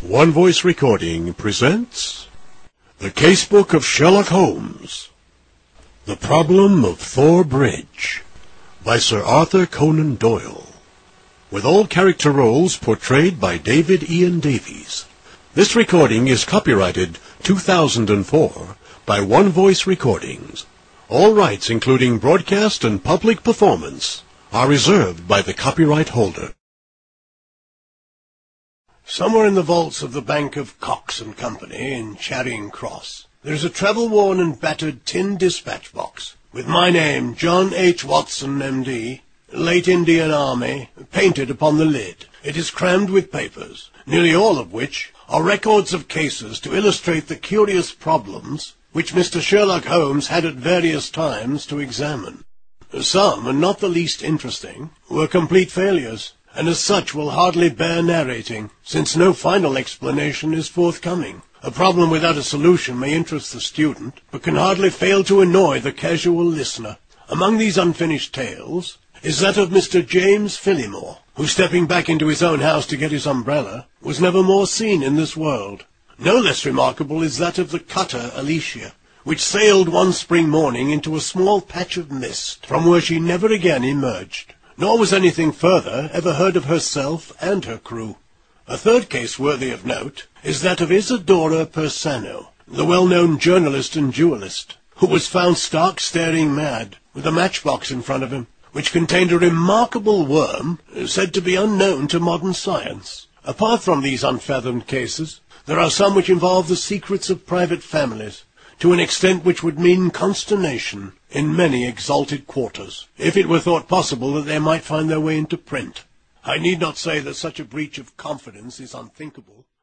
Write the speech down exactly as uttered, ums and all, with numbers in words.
One Voice Recording presents The Casebook of Sherlock Holmes, The Problem of Thor Bridge, by Sir Arthur Conan Doyle, with all character roles portrayed by David Ian Davies. This recording is copyrighted two thousand four by One Voice Recordings. All rights, including broadcast and public performance, are reserved by the copyright holder. Somewhere in the vaults of the Bank of Cox and Company in Charing Cross, there is a travel-worn and battered tin dispatch box, with my name, John H. Watson, M D, late Indian Army, painted upon the lid. It is crammed with papers, nearly all of which are records of cases to illustrate the curious problems which Mister Sherlock Holmes had at various times to examine. Some, and not the least interesting, were complete failures, and as such will hardly bear narrating, since no final explanation is forthcoming. A problem without a solution may interest the student, but can hardly fail to annoy the casual listener. Among these unfinished tales is that of Mister James Phillimore, who, stepping back into his own house to get his umbrella, was never more seen in this world. No less remarkable is that of the cutter Alicia, which sailed one spring morning into a small patch of mist, from where she never again emerged. Nor was anything further ever heard of herself and her crew. A third case worthy of note is that of Isidora Persano, the well-known journalist and duellist, who was found stark staring mad, with a matchbox in front of him, which contained a remarkable worm said to be unknown to modern science. Apart from these unfathomed cases, there are some which involve the secrets of private families, to an extent which would mean consternation in many exalted quarters, if it were thought possible that they might find their way into print. I need not say that such a breach of confidence is unthinkable.